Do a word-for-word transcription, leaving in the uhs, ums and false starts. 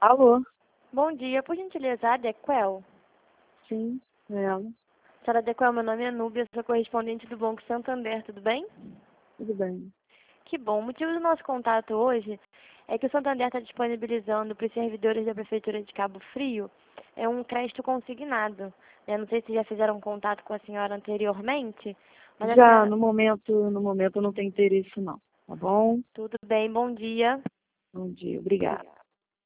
Alô? Bom dia, por gentileza, a Adequel. Sim, é ela. Senhora Adequel, meu nome é Núbia, sou correspondente do Banco Santander, tudo bem? Tudo bem. Que bom. O motivo do nosso contato hoje é que o Santander está disponibilizando para os servidores da Prefeitura de Cabo Frio é um crédito consignado. Eu não sei se já fizeram contato com a senhora anteriormente, mas a Já, senhora... no momento, no momento eu não tenho interesse não, tá bom? Tudo bem, bom dia. Bom dia, obrigada.